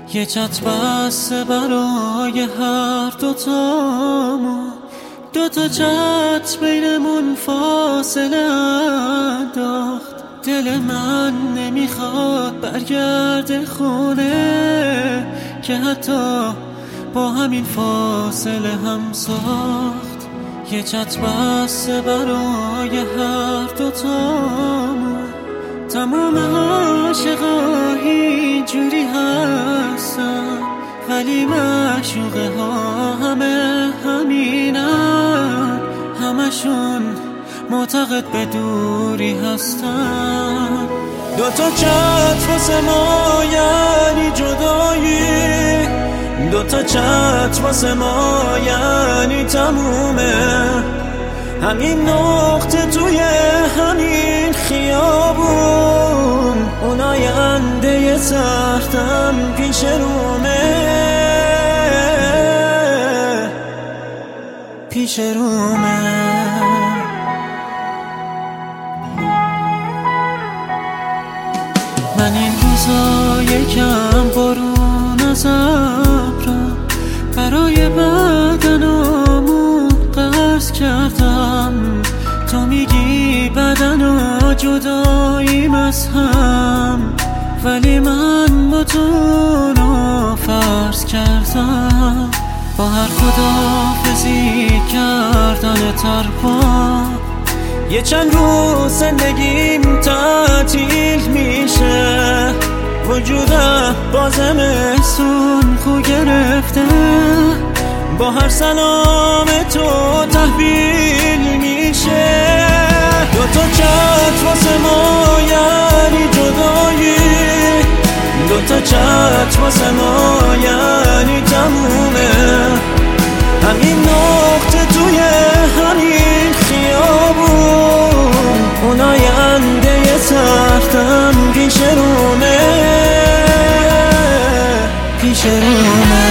یه چت بسته برای هر دوتامون، دوتا چت بینمون فاصله انداخت. دل من نمیخواد برگرده خونه که حتی با همین فاصله هم ساخت. یه چت بسته برای هر دوتامون، تمام عاشقا اینجوری هستن، ولی معشوقه ها همه همینن، همشون معتقد به دوری هستن. دوتا چت واسه ما یعنی جدایی، دوتا چت واسه ما یعنی تمومه. همین نقطه توی همین خیابون، اون آینده سختم پیش رومه، پیش رومه. من این روزا یکم بارون از ابرم، برای بدنامون قرض کردم. تو میگی بدن و جداییم از هم، ولی من با تو رو فرض کردم. با هر خداحافظی کردن ترپا، یه چند روز زندگیم تعطیل میشه. وجودم با زمستون خو گرفته، با هر سلام تو تحویل میشه. دوتا چت واسه ما یعنی جدایی، دوتا چت واسه ما یعنی تمومه. همین نقطه توی همین خیابون، اون آینده سختم پیش رومه، پیش رومه.